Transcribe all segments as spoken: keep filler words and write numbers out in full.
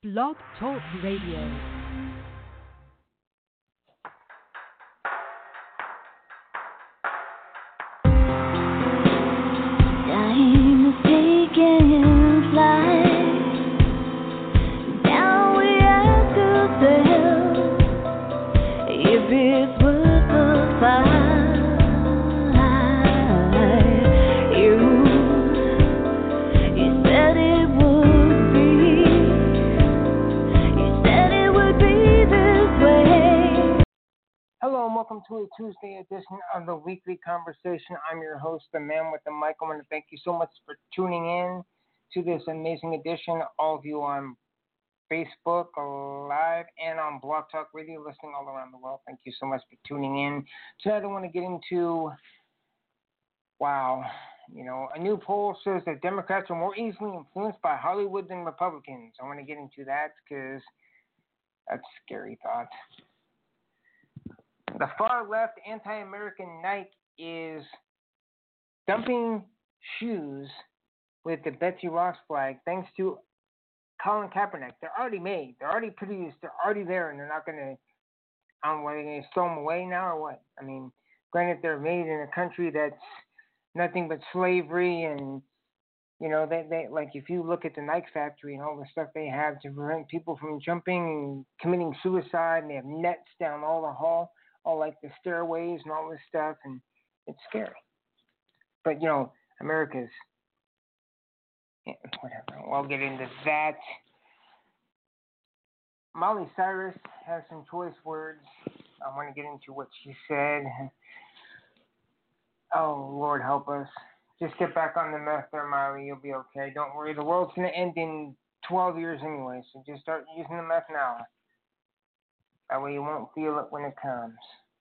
Blog Talk Radio. Time is taking flight. Now we ask ourselves if it's worth the fight. You, you said it would be. You said it would be this way. Hello and welcome to a Tuesday edition of the Weekly Conversation. I'm your host, the man with the mic. I want to thank you so much for tuning in to this amazing edition. All of you on Facebook Live and on Blog Talk Radio, listening all around the world. Thank you so much for tuning in. Tonight I want to get into, wow, you know, a new poll says that Democrats are more easily influenced by Hollywood than Republicans. I want to get into that because that's a scary thought. The far-left anti-American Nike is dumping shoes with the Betsy Ross flag thanks to Colin Kaepernick. They're already made. They're already produced. They're already there, and they're not going to, I don't know, are they going to throw them away now or what? I mean, granted, they're made in a country that's nothing but slavery, and, you know, they, they like if you look at the Nike factory and all the stuff they have to prevent people from jumping and committing suicide, and they have nets down all the hall, all like the stairways and all this stuff, and it's scary. But, you know, America's, yeah, whatever, we'll get into that. Molly Cyrus has some choice words. I want to get into what she said. Oh, Lord help us. Just get back on the meth there, Molly. You'll be okay. Don't worry. The world's going to end in twelve years anyway, so just start using the meth now. That way you won't feel it when it comes.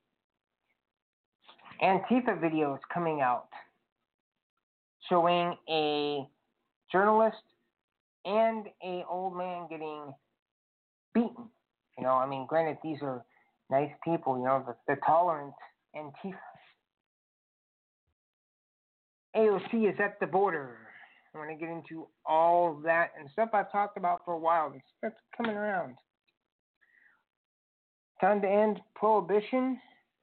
Antifa video is coming out showing a journalist and a old man getting beaten. You know, I mean, granted, these are nice people, you know, the, the tolerant Antifa. A O C is at the border. I want to get into all that and stuff I've talked about for a while. It's stuff coming around. Time to end prohibition,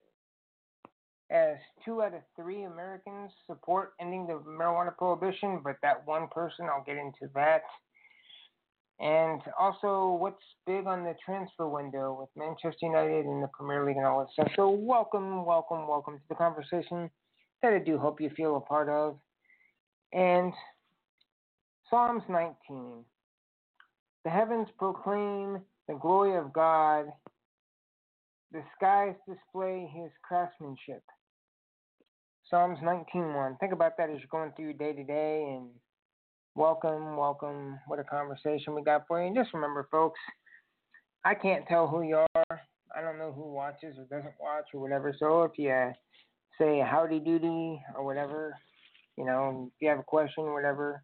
as two out of three Americans support ending the marijuana prohibition, but that one person, I'll get into that. And also, what's big on the transfer window with Manchester United and the Premier League and all that stuff. So welcome, welcome, welcome to the conversation that I do hope you feel a part of. And Psalms nineteen. The heavens proclaim the glory of God. The skies display his craftsmanship. Psalms nineteen one. Think about that as you're going through your day to day, and welcome, welcome. What a conversation we got for you. And just remember, folks, I can't tell who you are. I don't know who watches or doesn't watch or whatever. So if you say howdy doody or whatever, you know, if you have a question or whatever,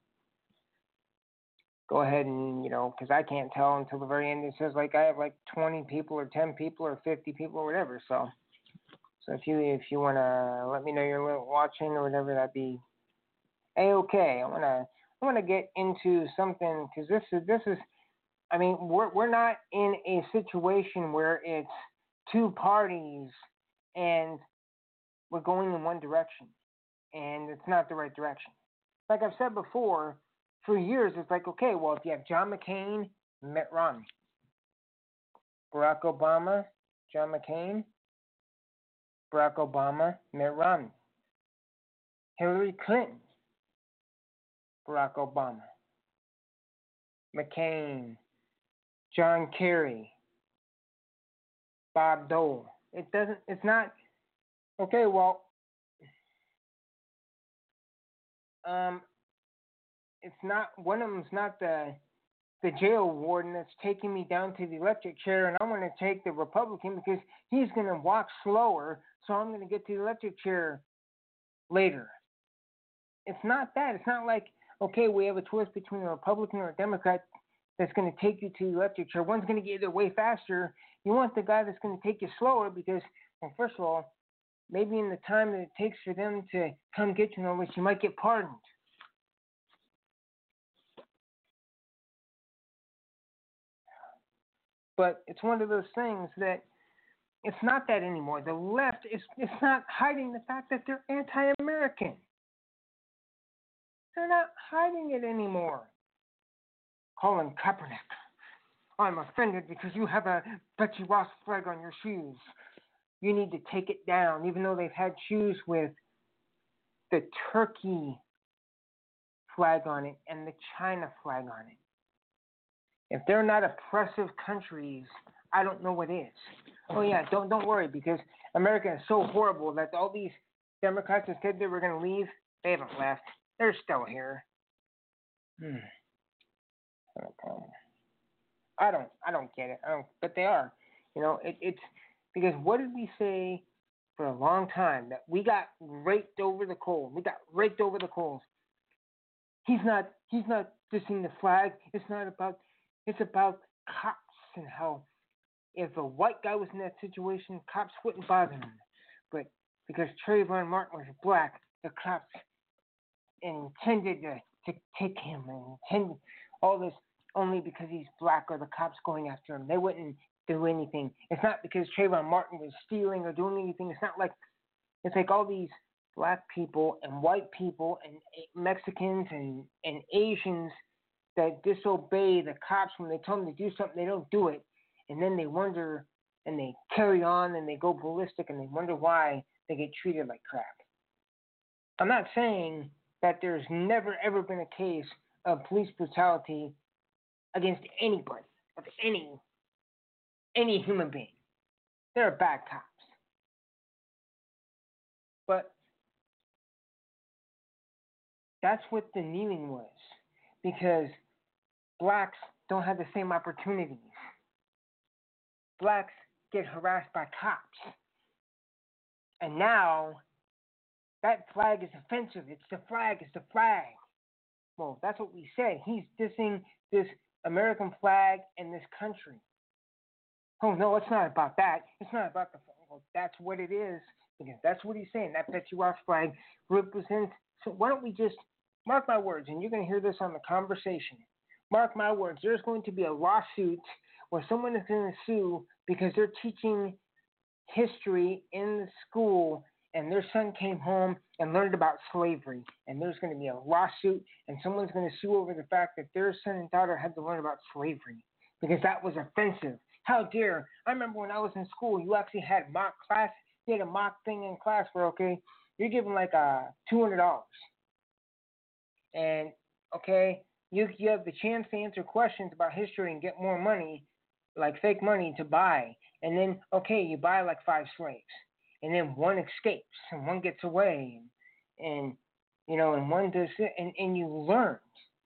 go ahead and, you know, because I can't tell until the very end. It says like I have like twenty people or ten people or fifty people or whatever. So, so if you if you want to let me know you're watching or whatever, that'd be a-okay. I want to I want to get into something because this is this is, I mean, we're we're not in a situation where it's two parties and we're going in one direction, and it's not the right direction. Like I've said before, for years, it's like, okay, well, if you have John McCain, Mitt Romney, Barack Obama, John McCain, Barack Obama, Mitt Romney, Hillary Clinton, Barack Obama, McCain, John Kerry, Bob Dole. It doesn't, it's not, okay, well, um, it's not, one of them's not the the jail warden that's taking me down to the electric chair, and I'm going to take the Republican because he's going to walk slower, so I'm going to get to the electric chair later. It's not that. It's not like, okay, we have a choice between a Republican or a Democrat that's going to take you to the electric chair. One's going to get you there way faster. You want the guy that's going to take you slower because, well, first of all, maybe in the time that it takes for them to come get you, in other words, you might get pardoned. But it's one of those things that it's not that anymore. The left is it's not hiding the fact that they're anti-American. They're not hiding it anymore. Colin Kaepernick, I'm offended because you have a Betsy Ross flag on your shoes. You need to take it down, even though they've had shoes with the Turkey flag on it and the China flag on it. If they're not oppressive countries, I don't know what is. Oh yeah, don't don't worry, because America is so horrible that all these Democrats that said they were going to leave, they haven't left. They're still here. Hmm. I don't I don't get it. I don't, but they are. You know, it, it's because what did we say for a long time? That we got raked over the coals. We got raked over the coals. He's not he's not dissing the flag. It's not about it's about cops and how if a white guy was in that situation, cops wouldn't bother him. But because Trayvon Martin was black, the cops intended to, to take him and intended all this only because he's black or the cops going after him. They wouldn't do anything. It's not because Trayvon Martin was stealing or doing anything. It's not like it's like all these black people and white people and Mexicans and, and Asians that disobey the cops when they tell them to do something, they don't do it. And then they wonder and they carry on and they go ballistic and they wonder why they get treated like crap. I'm not saying that there's never ever been a case of police brutality against anybody, of any any human being. There are bad cops. But that's what the kneeling was, because blacks don't have the same opportunities. Blacks get harassed by cops. And now that flag is offensive. It's the flag, it's the flag. Well, that's what we say. He's dissing this American flag and this country. Oh, no, it's not about that. It's not about the flag. Well, that's what it is, because that's what he's saying. That Betsy Ross flag represents. So why don't we just mark my words, and you're going to hear this on the conversation. Mark my words. There's going to be a lawsuit where someone is going to sue because they're teaching history in the school and their son came home and learned about slavery, and there's going to be a lawsuit, and someone's going to sue over the fact that their son and daughter had to learn about slavery because that was offensive. How dare! I remember when I was in school, you actually had mock class. You had a mock thing in class where, okay, you're given like uh, two hundred dollars. And, okay, you, you have the chance to answer questions about history and get more money, like fake money, to buy. And then, okay, you buy like five slaves. And then one escapes and one gets away. And, and you know, and one does it. And, and you learn.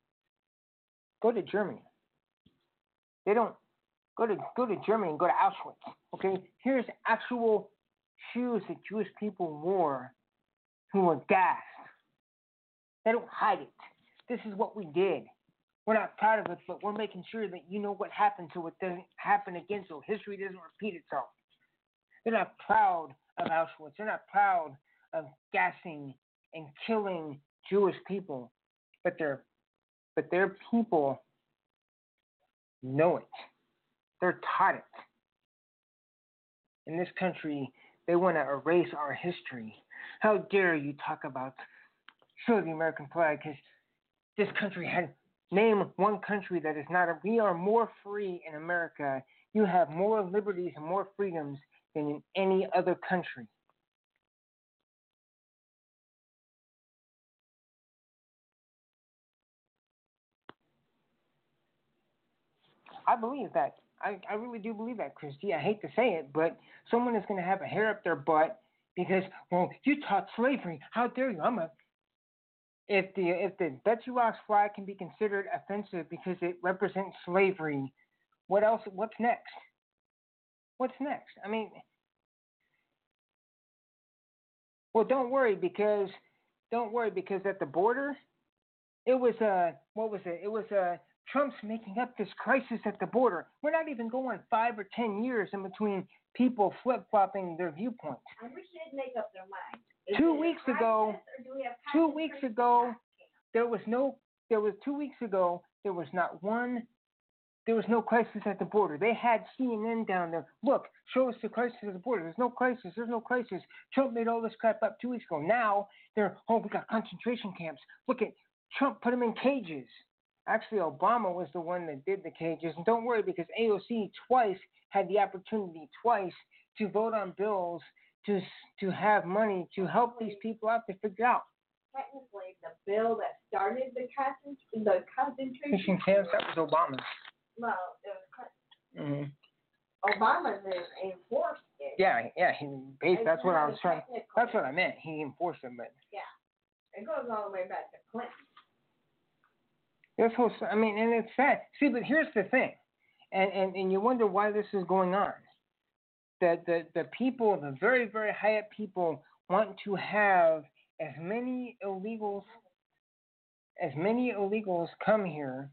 Go to Germany. They don't. Go to go to Germany and go to Auschwitz. Okay, here's actual shoes that Jewish people wore who were gassed. They don't hide it. This is what we did. We're not proud of it, but we're making sure that you know what happened so it doesn't happen again, so history doesn't repeat itself. They're not proud of Auschwitz. They're not proud of gassing and killing Jewish people, but their but their people know it. They're taught it. In this country, they want to erase our history. How dare you talk about show the American flag? Because this country had name one country that is not a. We are more free in America. You have more liberties and more freedoms than in any other country. I believe that. I, I really do believe that, Christy. I hate to say it, but someone is going to have a hair up their butt because, well, you taught slavery. How dare you? I'm a. If the if the Betsy Ross flag can be considered offensive because it represents slavery, what else? What's next? What's next? I mean, well, don't worry because don't worry because at the border, it was a uh, what was it? It was a. Uh, Trump's making up this crisis at the border. We're not even going five or ten years in between people flip-flopping their viewpoints. And we should make up their mind. Is two weeks ago, two weeks ago, there was no, there was two weeks ago, there was not one there was no crisis at the border. They had C N N down there. Look, show us the crisis at the border. There's no crisis. There's no crisis. Trump made all this crap up two weeks ago. Now they're, oh, we got concentration camps. Look at Trump put them in cages. Actually, Obama was the one that did the cages. And don't worry, because A O C twice had the opportunity twice to vote on bills to to have money to help these people out to figure out. Technically, the bill that started the concentration, the concentration camps, that was Obama's. Well, it was Clinton. Mm-hmm. Obama enforced it. Yeah, yeah. He based, that's what I was trying. Technically. That's what I meant. He enforced it, but Yeah, it goes all the way back to Clinton. this whole. I mean, and it's sad. See, but here's the thing, and and, and you wonder why this is going on. The the the people, the very very high up people, want to have as many illegals, as many illegals come here.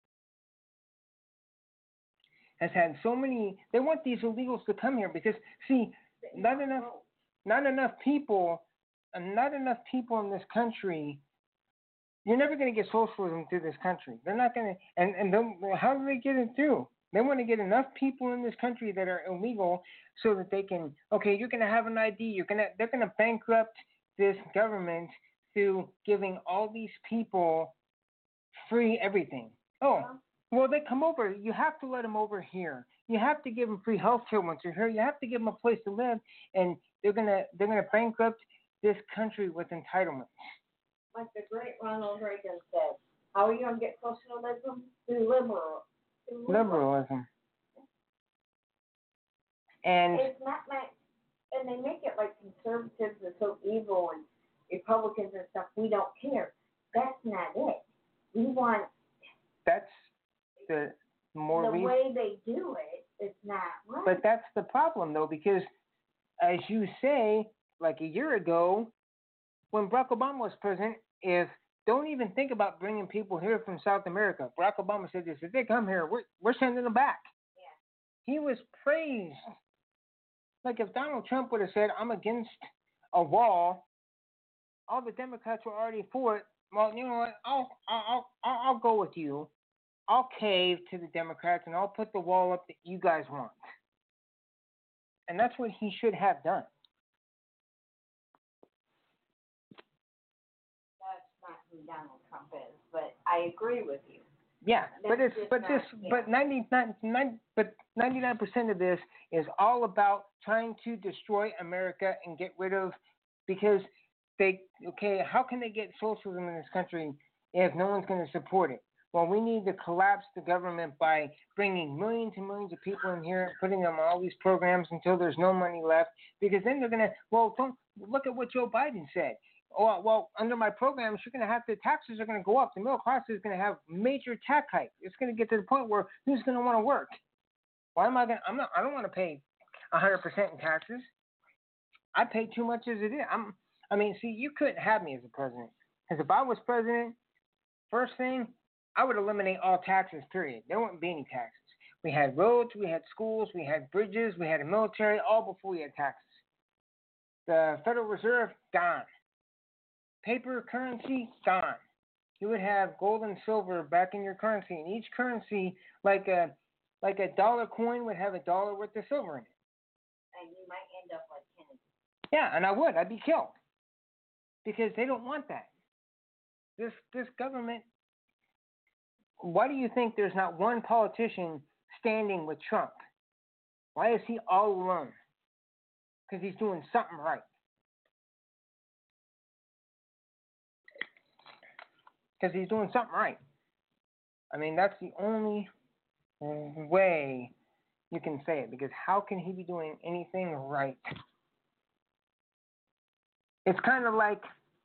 Has had so many. They want these illegals to come here because, see, not enough, not enough people, and not enough people in this country. You're never going to get socialism through this country. They're not going to. And and then how do they get it through? They want to get enough people in this country that are illegal so that they can. Okay, you're going to have an I D. You're going to. They're going to bankrupt this government through giving all these people free everything. Oh. Well, they come over. You have to let them over here. You have to give them free health care once they're here. You have to give them a place to live, and they're gonna they're gonna bankrupt this country with entitlements. Like the great Ronald Reagan said, how are you gonna get socialism? Through liberal. Through liberalism. And it's not like, and they make it like conservatives are so evil and Republicans and stuff. We don't care. That's not it. We want. That's. The more the reason, way they do it is not right. But that's the problem, though, because as you say, like a year ago, when Barack Obama was president, if don't even think about bringing people here from South America. Barack Obama said this: if they come here, we're we're sending them back. Yeah. He was praised. Like if Donald Trump would have said, "I'm against a wall," all the Democrats were already for it. Well, you know what? I'll I'll I'll, I'll go with you. I'll cave to the Democrats and I'll put the wall up that you guys want. And that's what he should have done. That's not who Donald Trump is, but I agree with you. Yeah, that's but it's but not, this yeah. but ninety-nine but ninety-nine percent of this is all about trying to destroy America and get rid of, because they okay, how can they get socialism in this country if no one's going to support it? Well, we need to collapse the government by bringing millions and millions of people in here, putting them on all these programs until there's no money left. Because then they're going to, well, don't look at what Joe Biden said. Oh, well, under my programs, you're going to have to, taxes are going to go up. The middle class is going to have major tax hikes. It's going to get to the point where who's going to want to work? Why am I going to, I'm not, I don't want to pay one hundred percent in taxes. I pay too much as it is. I'm, I mean, see, you couldn't have me as a president. Because if I was president, first thing, I would eliminate all taxes, period. There wouldn't be any taxes. We had roads, we had schools, we had bridges, we had a military, all before we had taxes. The Federal Reserve, gone. Paper currency, gone. You would have gold and silver back in your currency, and each currency, like a like a dollar coin, would have a dollar worth of silver in it. And you might end up like Kennedy. Yeah, and I would. I'd be killed. Because they don't want that. This this government. Why do you think there's not one politician standing with Trump? Why is he all alone? Because he's doing something right. Because he's doing something right. I mean, that's the only way you can say it. Because how can he be doing anything right? It's kind of like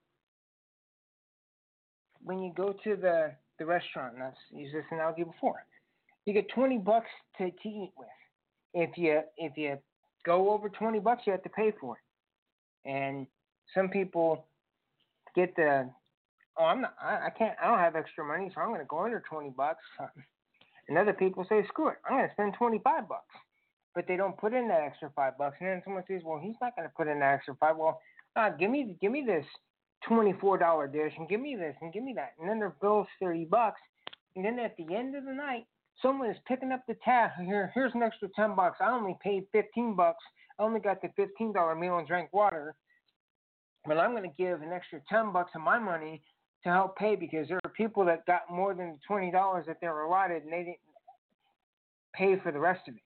when you go to the the restaurant, and I've used this analogy before. You get twenty bucks to, to eat with. If you if you go over twenty bucks, you have to pay for it. And some people get the, oh, I'm not, I, I can't, I don't have extra money, so I'm going to go under twenty bucks. And other people say, screw it, I'm going to spend twenty-five bucks. But they don't put in that extra five bucks. And then someone says, well, he's not going to put in that extra five. Well, uh, give me give me this twenty-four dollar dish and give me this and give me that. And then their bill's thirty bucks. And then at the end of the night, Someone is picking up the tab. Here, here's an extra ten bucks. I only paid fifteen bucks. I only got the fifteen dollar meal and drank water. But I'm going to give an extra ten bucks of my money to help pay because there are people that got more than twenty dollars that they were allotted and they didn't pay for the rest of it.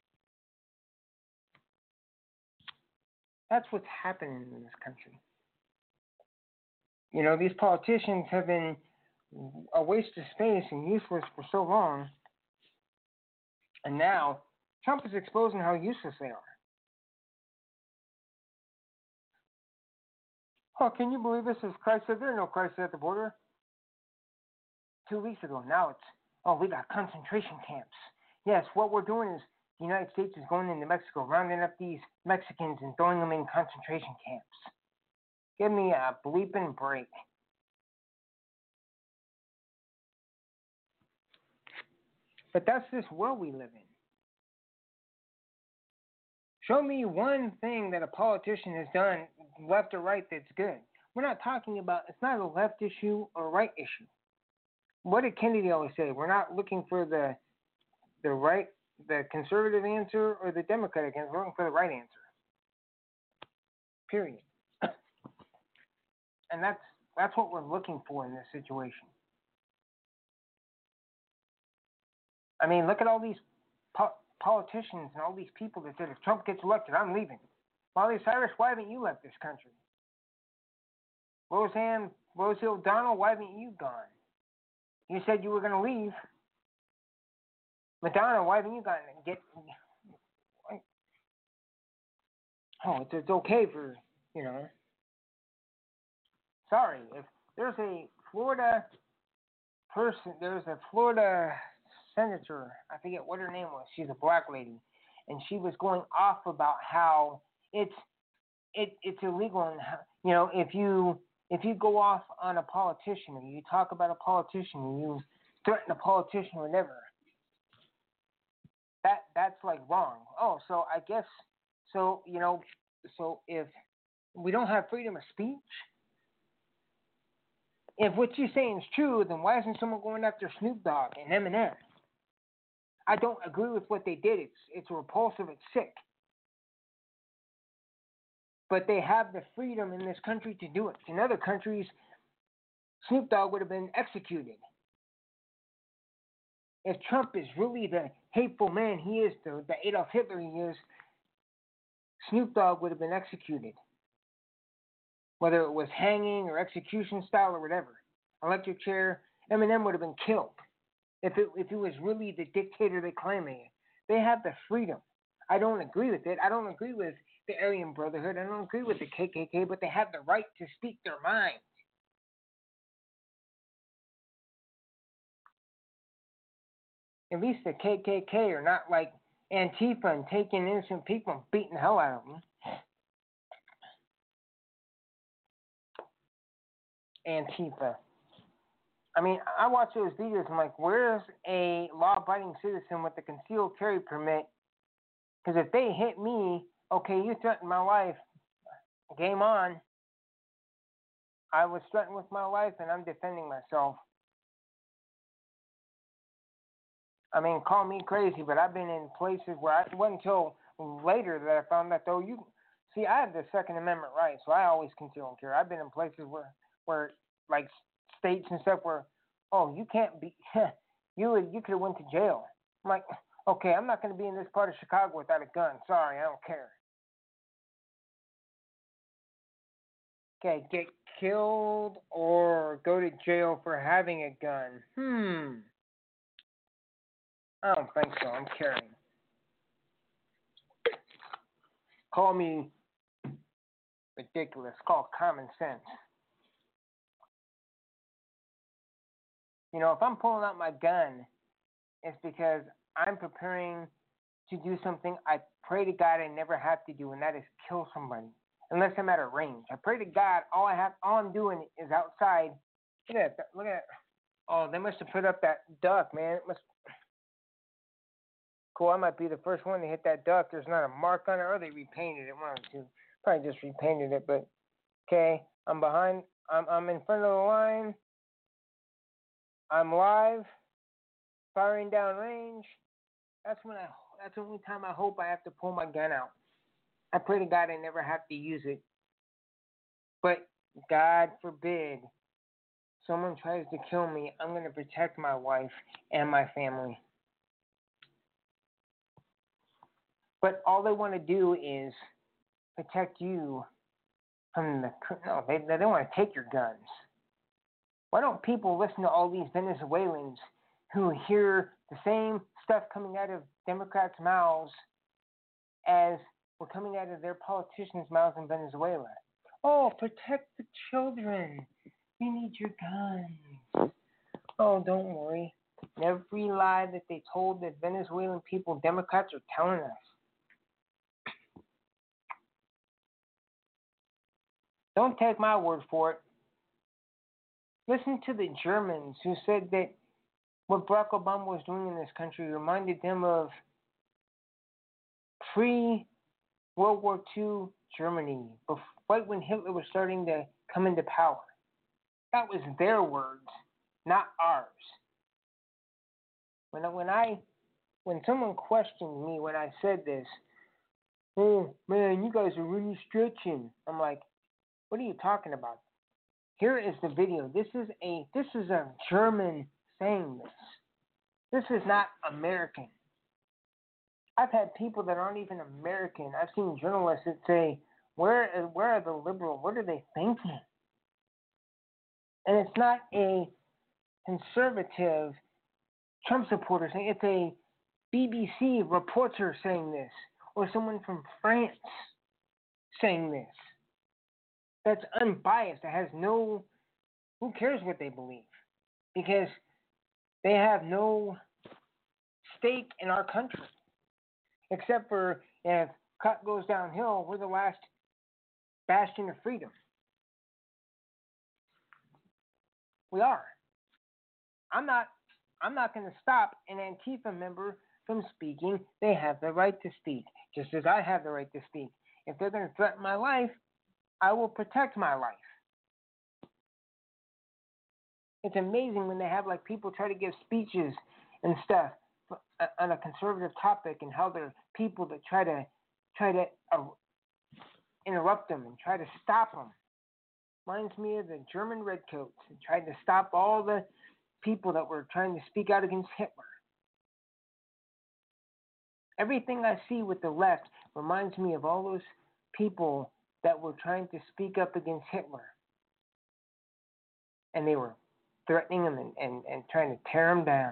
That's what's happening in this country. You know, these politicians have been a waste of space and useless for so long. And now Trump is exposing how useless they are. Oh, can you believe this is crisis? There are no crisis at the border. Two weeks ago. Now it's, oh, we got concentration camps. Yes, what we're doing is the United States is going into Mexico, rounding up these Mexicans and throwing them in concentration camps. Give me a bleeping break. But that's this world we live in. Show me one thing that a politician has done, left or right, that's good. We're not talking about, it's not a left issue or a right issue. What did Kennedy always say? We're not looking for the the right, the conservative answer or the Democratic answer. We're looking for the right answer. Period. And that's that's what we're looking for in this situation. I mean, look at all these po- politicians and all these people that said, if Trump gets elected, I'm leaving. Miley Cyrus, why haven't you left this country? Roseanne, Rosie O'Donnell, why haven't you gone? You said you were going to leave. Madonna, why haven't you gone? Get, oh, it's, it's okay for, you know. Sorry, if there's a Florida person, there's a Florida senator, I forget what her name was. She's a black lady, and she was going off about how it's it it's illegal, and how, you know, if you if you go off on a politician or you talk about a politician and you threaten a politician or whatever, that that's like wrong. Oh, so I guess so you know so if we don't have freedom of speech. If what you're saying is true, then why isn't someone going after Snoop Dogg and Eminem? I don't agree with what they did. It's it's repulsive. It's sick. But they have the freedom in this country to do it. In other countries, Snoop Dogg would have been executed. If Trump is really the hateful man he is, the, the Adolf Hitler he is, Snoop Dogg would have been executed. Whether it was hanging or execution style or whatever. Electric chair, Eminem would have been killed. If it if it was really the dictator they claim he is. They have the freedom. I don't agree with it. I don't agree with the Aryan Brotherhood. I don't agree with the K K K, but they have the right to speak their mind. At least the K K K are not like Antifa and taking innocent people and beating the hell out of them. Antifa. I mean, I watch those videos. I'm like, where's a law-abiding citizen with a concealed carry permit? Because if they hit me, okay, you threatened my life. Game on. I was threatened with my life, and I'm defending myself. I mean, call me crazy, but I've been in places where I, it wasn't until later that I found that, though, you see, I have the Second Amendment right, so I always conceal and carry. I've been in places where where like states and stuff where, oh, you can't be, you would, you could have went to jail. I'm like, okay, I'm not going to be in this part of Chicago without a gun. Sorry, I don't care. Okay, get killed or go to jail for having a gun. Hmm. I don't think so. I'm carrying. Call me ridiculous. Call common sense. You know, if I'm pulling out my gun, it's because I'm preparing to do something I pray to God I never have to do, and that is kill somebody, unless I'm at a range. I pray to God all I have, all I'm doing is outside. Look at that. Look at that. Oh, they must have put up that duck, man. It must. Cool. I might be the first one to hit that duck. There's not a mark on it, or they repainted it. One or two. Probably just repainted it, but okay. I'm behind. I'm I'm in front of the line. I'm live. firing down range. That's when I. That's the only time I hope I have to pull my gun out. I pray to God I never have to use it. But God forbid someone tries to kill me, I'm going to protect my wife and my family. But all they want to do is protect you from the. No, they, they don't want to take your guns. Why don't people listen to all these Venezuelans who hear the same stuff coming out of Democrats' mouths as were coming out of their politicians' mouths in Venezuela? Oh, protect the children. We need your guns. Oh, don't worry. Every lie that they told the Venezuelan people, Democrats are telling us. Don't take my word for it. Listen to the Germans who said that what Barack Obama was doing in this country reminded them of pre-World War Two Germany, right when Hitler was starting to come into power. That was their words, not ours. When I, when I, when someone questioned me when I said this, oh man, you guys are really stretching. I'm like, what are you talking about? Here is the video. This is a this is a German saying this. This is not American. I've had people that aren't even American. I've seen journalists that say, where where are the liberals? What are they thinking? And it's not a conservative Trump supporter saying, it's a B B C reporter saying this, or someone from France saying this. That's unbiased. That has no, who cares what they believe? Because they have no stake in our country. Except for if cut goes downhill, we're the last bastion of freedom. We are. I'm not I'm not going to stop an Antifa member from speaking. They have the right to speak, just as I have the right to speak. If they're going to threaten my life, I will protect my life. It's amazing when they have like people try to give speeches and stuff on a conservative topic, and how there are people that try to try to uh, interrupt them and try to stop them. Reminds me of the German redcoats and tried to stop all the people that were trying to speak out against Hitler. Everything I see with the left reminds me of all those people that were trying to speak up against Hitler. And they were threatening him and, and, and trying to tear him down.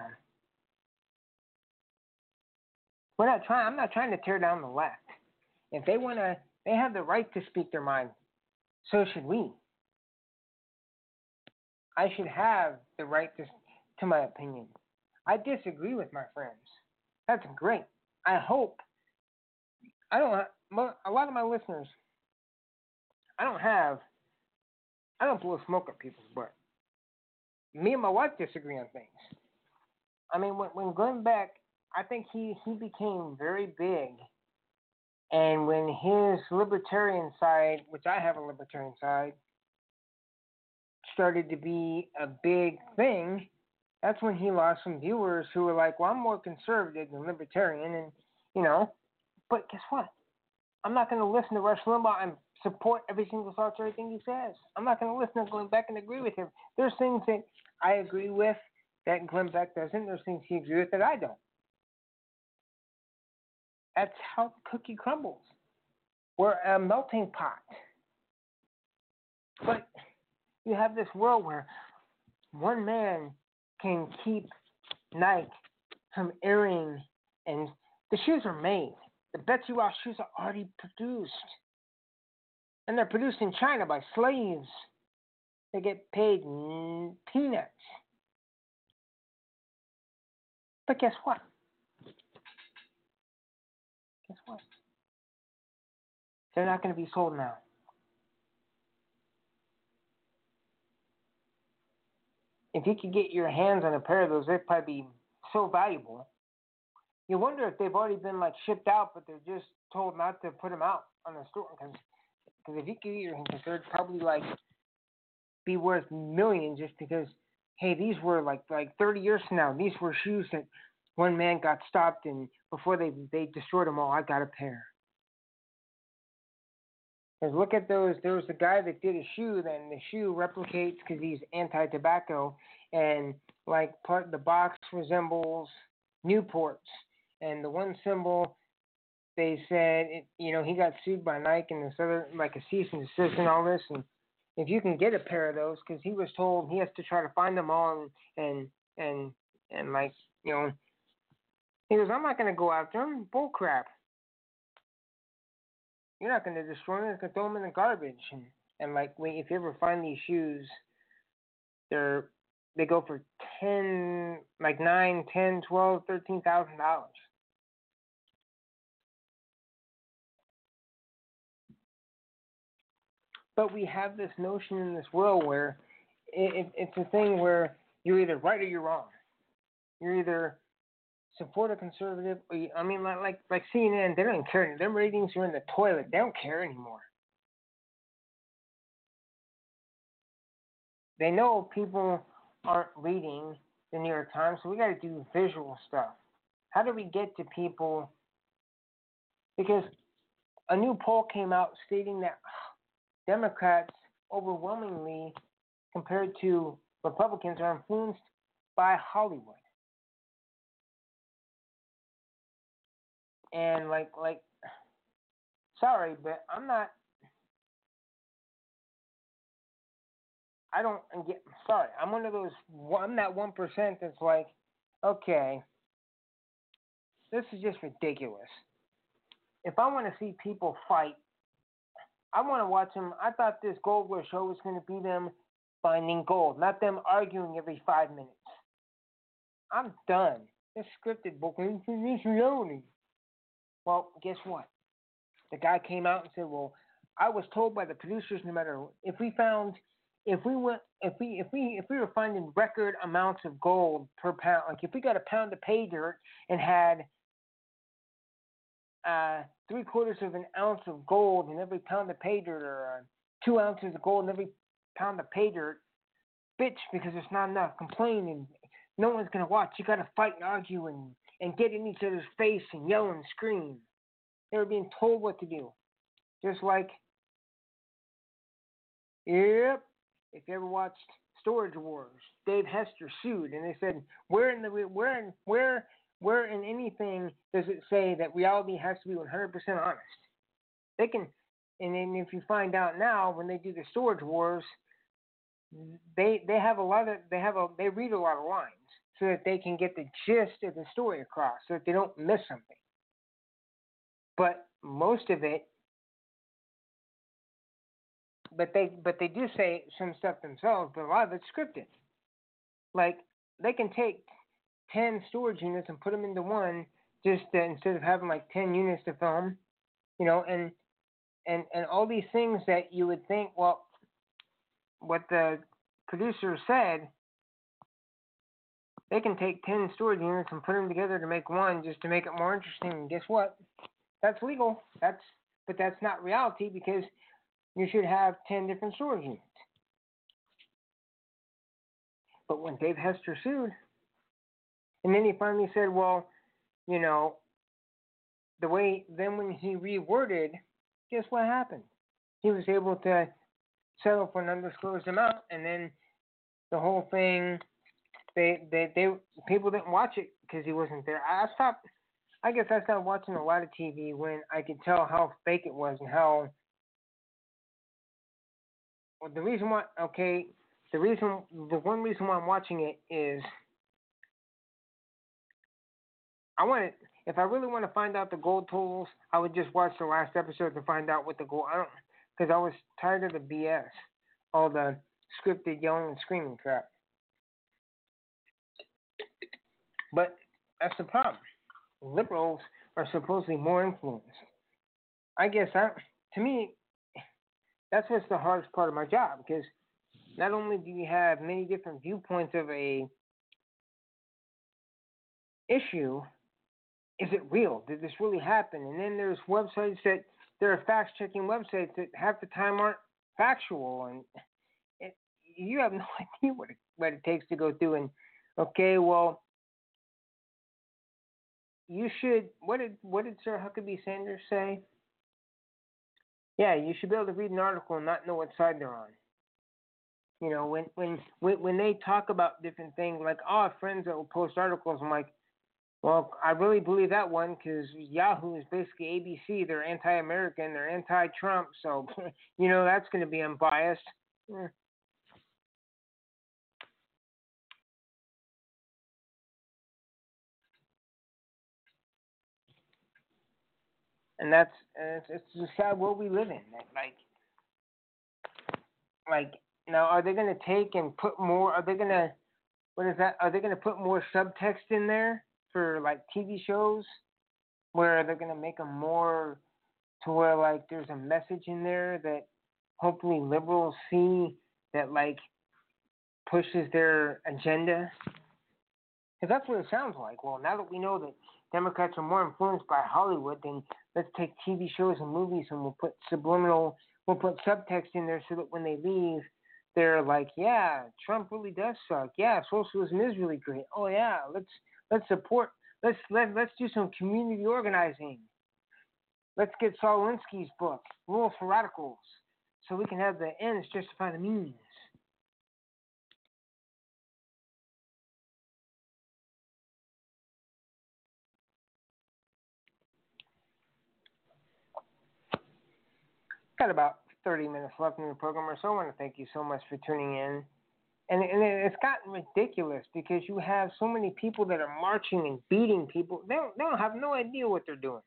We're not trying, I'm not trying to tear down the left. If they want to, they have the right to speak their mind. So should we. I should have the right to, to my opinion. I disagree with my friends. That's great. I hope, I don't, a lot of my listeners, I don't have, I don't blow smoke up people's butt. Me and my wife disagree on things. I mean, when, when Glenn Beck, I think he, he became very big. And when his libertarian side, which I have a libertarian side, started to be a big thing, that's when he lost some viewers who were like, well, I'm more conservative than libertarian. And, you know, but guess what? I'm not going to listen to Rush Limbaugh and support every single thought or everything he says. I'm not going to listen to Glenn Beck and agree with him. There's things that I agree with that Glenn Beck doesn't. There's things he agrees with that I don't. That's how the cookie crumbles. We're a melting pot. But you have this world where one man can keep Nike from airing, and the shoes are made. The Betsy Ross shoes are already produced. And they're produced in China by slaves. They get paid peanuts. But guess what? Guess what? They're not going to be sold now. If you could get your hands on a pair of those, they'd probably be so valuable. You wonder if they've already been like shipped out, but they're just told not to put them out on the store. Because if you could get your hands, they'd probably like be worth millions just because hey, these were like like thirty years from now, these were shoes that one man got stopped and before they they destroyed them all, I got a pair. Because look at those. There was a guy that did a shoe, then the shoe replicates because he's anti-tobacco, and like part the box resembles Newports, and the one symbol they said, it, you know, he got sued by Nike and this other like a cease and desist and all this, and if you can get a pair of those, because he was told he has to try to find them all and and and, and like you know, he goes, I'm not gonna go after them. Bull crap. You're not going to destroy them. You're going to throw them in the garbage. And, and like, if you ever find these shoes, they're they go for ten, like nine, ten, twelve, thirteen thousand dollars. But we have this notion in this world where it, it, it's a thing where you're either right or you're wrong. You're either support a conservative. Or you, I mean, like, like like C N N, they don't care. Their ratings are in the toilet. They don't care anymore. They know people aren't reading the New York Times, so we got to do visual stuff. How do we get to people? Because a new poll came out stating that Democrats overwhelmingly, compared to Republicans, are influenced by Hollywood. And like, like, sorry, but I'm not. I don't get. Sorry, I'm one of those. I'm that one percent that's like, okay, this is just ridiculous. If I want to see people fight, I want to watch them. I thought this Goldberg show was going to be them finding gold, not them arguing every five minutes. I'm done. This scripted book is reality. Well, guess what? The guy came out and said, "Well, I was told by the producers, no matter if we found, if we went, if we, if we, if we were finding record amounts of gold per pound, like if we got a pound of pay dirt and had uh, three quarters of an ounce of gold in every pound of pay dirt, or uh, two ounces of gold in every pound of pay dirt, bitch, because there's not enough. Complain, and no one's gonna watch. You gotta fight and argue and." and get in each other's face and yell and scream. They were being told what to do. Just like, yep, if you ever watched Storage Wars, Dave Hester sued, and they said, where in the where in where where in anything does it say that reality has to be one hundred percent honest? They can, and then if you find out now when they do the Storage Wars, they they have a lot of they have a they read a lot of lines, so that they can get the gist of the story across, so that they don't miss something. But most of it, but they but they do say some stuff themselves, but a lot of it's scripted. Like, they can take ten storage units and put them into one, just to, instead of having like ten units to film, you know, and and and all these things that you would think, well, what the producer said. They can take ten storage units and put them together to make one, just to make it more interesting. And guess what? That's legal. That's but that's not reality, because you should have ten different storage units. But when Dave Hester sued, and then he finally said, well, you know, the way, then when he reworded, guess what happened? He was able to settle for an undisclosed amount, and then the whole thing. They, they, they, people didn't watch it because he wasn't there. I stopped, I guess I stopped watching a lot of T V when I could tell how fake it was and how, well, the reason why, okay, the reason, the one reason why I'm watching it is, I want to, if I really want to find out the gold totals, I would just watch the last episode to find out what the gold, I don't, because I was tired of the B S, all the scripted yelling and screaming crap. But that's the problem. Liberals are supposedly more influenced. I guess I, to me, that's what's the hardest part of my job, because not only do you have many different viewpoints of a issue, is it real? Did this really happen? And then there's websites that, there are fact-checking websites that half the time aren't factual, and it, you have no idea what it, what it takes to go through. And okay, well, you should. What did what did Sir Huckabee Sanders say? Yeah, you should be able to read an article and not know what side they're on. You know, when when when when they talk about different things, like oh, I have friends that will post articles. I'm like, well, I really believe that one because Yahoo is basically A B C. They're anti-American. They're anti-Trump. So, you know, that's going to be unbiased. Yeah. And that's it's, it's the sad world we live in. Like, like now, are they going to take and put more? Are they going to what is that? Are they going to put more subtext in there for like T V shows, where they're going to make them more to where like there's a message in there that hopefully liberals see that like pushes their agenda? Because that's what it sounds like. Well, now that we know that Democrats are more influenced by Hollywood, then let's take T V shows and movies and we'll put subliminal, we'll put subtext in there so that when they leave, they're like, yeah, Trump really does suck. Yeah, socialism is really great. Oh yeah, let's let's support. Let's let let's do some community organizing. Let's get Saul Alinsky's book, Rules for Radicals, so we can have the ends justify the means. Got about thirty minutes left in the program or so. I want to thank you so much for tuning in. And, and it's gotten ridiculous because you have so many people that are marching and beating people. They don't, they don't have no idea what they're doing.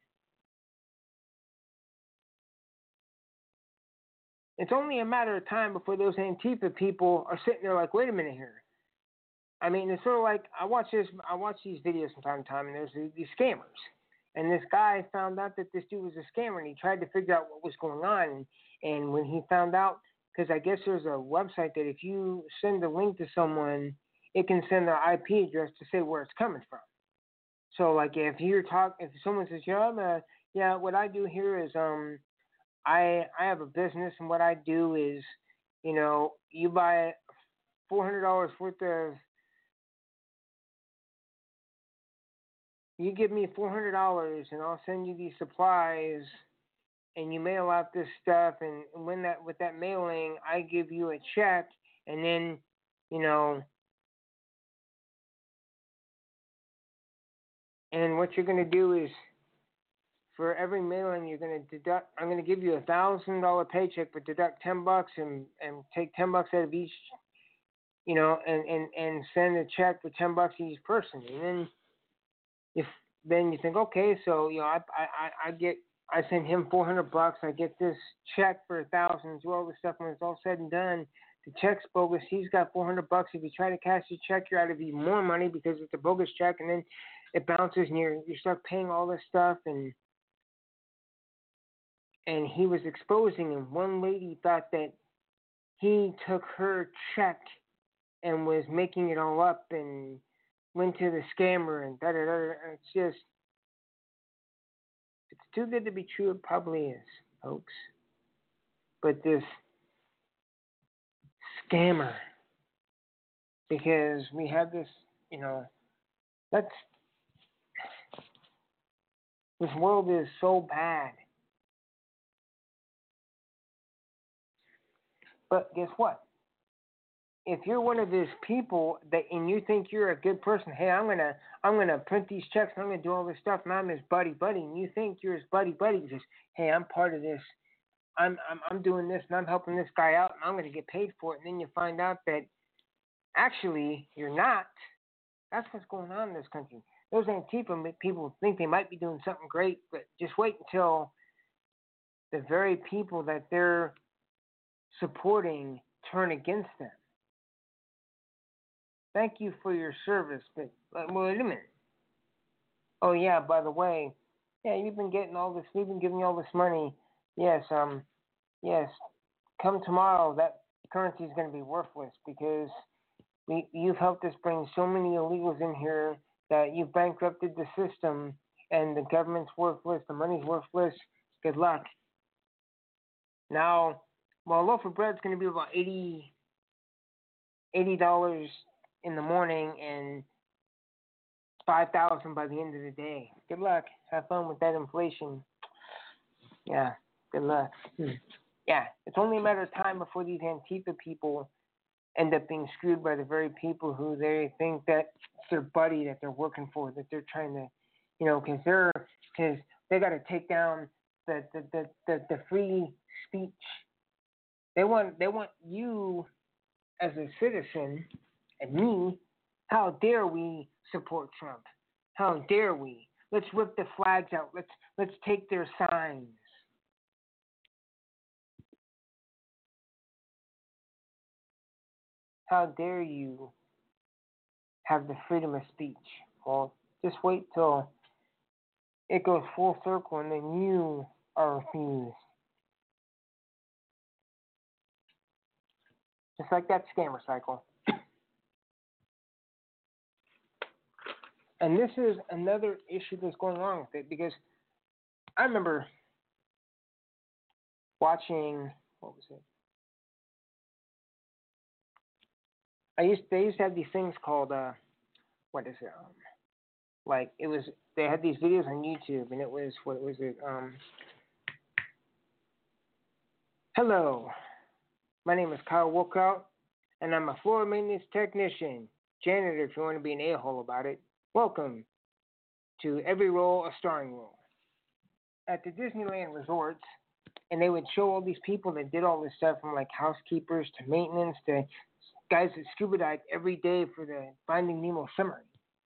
It's only a matter of time before those Antifa people are sitting there like, wait a minute here. I mean, it's sort of like I watch this. I watch these videos from time to time, and there's these scammers. And this guy found out that this dude was a scammer, and he tried to figure out what was going on. And, and when he found out, because I guess there's a website that if you send a link to someone, it can send their I P address to say where it's coming from. So, like, if you're talk, if someone says, "Yeah, I'm a, yeah, what I do here is, um, I I have a business, and what I do is, you know, you buy four hundred dollars worth of." You give me four hundred dollars and I'll send you these supplies and you mail out this stuff, and when that with that mailing I give you a check, and then, you know, and what you're gonna do is for every mailing you're gonna deduct I'm gonna give you a thousand dollar paycheck but deduct ten bucks and, and take ten bucks out of each, you know, and, and, and send a check for ten bucks to each person. And then if then you think, okay, so you know, I I, I get I send him four hundred bucks, I get this check for a thousand, do all this stuff. When it's all said and done, the check's bogus. He's got four hundred bucks. If you try to cash the check, you're out of even more money because it's a bogus check, and then it bounces, and you you start paying all this stuff, and and he was exposing him. One lady thought that he took her check and was making it all up and went to the scammer and da da da. It's just, it's too good to be true. It probably is, folks. But this scammer, because we have this, you know, that's, this world is so bad. But guess what? If you're one of these people that and you think you're a good person, hey, I'm gonna I'm gonna print these checks and I'm gonna do all this stuff and I'm his buddy buddy, and you think you're his buddy buddy because hey, I'm part of this, I'm I'm I'm doing this and I'm helping this guy out and I'm gonna get paid for it, and then you find out that actually you're not. That's what's going on in this country. Those Antifa people think they might be doing something great, but just wait until the very people that they're supporting turn against them. Thank you for your service, but well, wait a minute. Oh yeah, by the way, yeah, you've been getting all this, we've been giving you all this money. Yes, um, yes. Come tomorrow, that currency is going to be worthless because we, you've helped us bring so many illegals in here that you've bankrupted the system, and the government's worthless, the money's worthless. Good luck. Now, well, a loaf of bread is going to be about eighty, eighty dollars in the morning and five thousand by the end of the day. Good luck. Have fun with that inflation. Yeah, good luck. Hmm. Yeah, it's only a matter of time before these Antifa people end up being screwed by the very people who they think that it's their buddy that they're working for, that they're trying to, you know, because they're because they got to take down the the, the, the the free speech. They want they want you as a citizen and me. How dare we support Trump? How dare we? Let's rip the flags out. Let's let's take their signs. How dare you have the freedom of speech? Well, just wait till it goes full circle and then you are refused. Just like that scammer cycle. And this is another issue that's going on with it because I remember watching, what was it? I used they used to have these things called uh, what is it? Um, like it was they had these videos on YouTube and it was what was it? Um, hello, my name is Kyle Wolkout and I'm a floor maintenance technician, janitor if you want to be an a-hole about it. Welcome to Every Role a Starring Role at the Disneyland resorts, and they would show all these people that did all this stuff from like housekeepers to maintenance to guys that scuba dive every day for the Finding Nemo summary.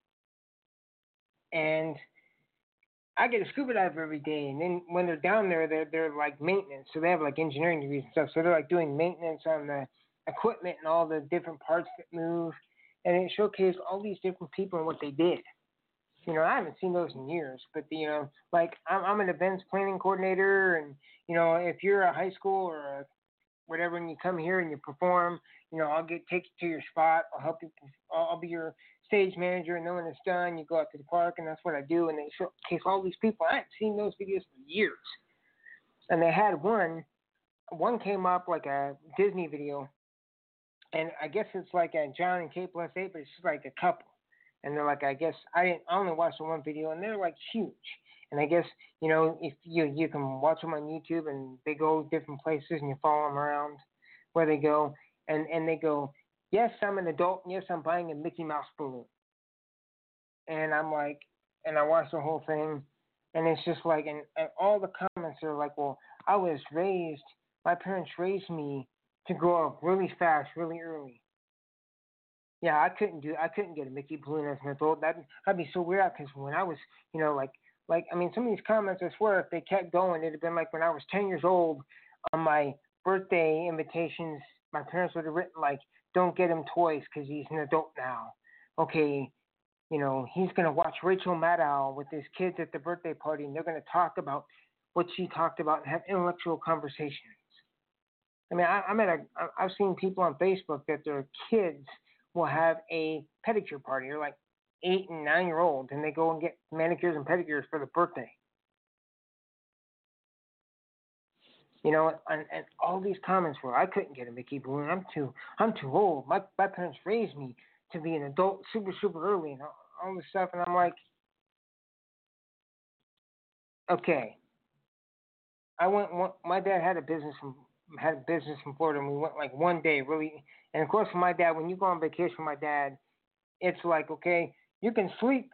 And I get a scuba dive every day, and then when they're down there, they're they're like maintenance, so they have like engineering degrees and stuff. So they're like doing maintenance on the equipment and all the different parts that move, and it showcased all these different people and what they did. You know, I haven't seen those in years, but the, you know, like I'm I'm an events planning coordinator, and you know, if you're a high school or a whatever, and you come here and you perform, you know, I'll get take you to your spot. I'll help you. I'll, I'll be your stage manager, and then when it's done, you go out to the park, and that's what I do. And they showcase all these people. I haven't seen those videos for years. And they had one. One came up like a Disney video, and I guess it's like a John and Kate plus eight, but it's just like a couple. And they're like, I guess I didn't. I only watched the one video, and they're like huge. And I guess, you know, if you you can watch them on YouTube, and they go different places, and you follow them around where they go, and and they go, yes, I'm an adult, and yes, I'm buying a Mickey Mouse balloon. And I'm like, and I watched the whole thing, and it's just like, and, and all the comments are like, well, I was raised, my parents raised me to grow up really fast, really early. Yeah, I couldn't do, I couldn't get a Mickey balloon as an adult. That I'd be so weird because when I was, you know, like. Like, I mean, some of these comments, I swear, if they kept going, it'd have been like when I was ten years old on my birthday invitations, my parents would have written, like, don't get him toys because he's an adult now. Okay, you know, he's going to watch Rachel Maddow with his kids at the birthday party, and they're going to talk about what she talked about and have intellectual conversations. I mean, I, I'm at a, I've seen people on Facebook that their kids will have a pedicure party. They're like, eight and nine year olds, and they go and get manicures and pedicures for the birthday. You know, and, and all these comments were, I couldn't get a Mickey balloon. I'm too, I'm too old. My my parents raised me to be an adult super super early, and all, all this stuff. And I'm like, okay. I went. One, my dad had a business in, had a business in Florida, and we went like one day really. And of course, for my dad, when you go on vacation with my dad, it's like, okay, you can sleep.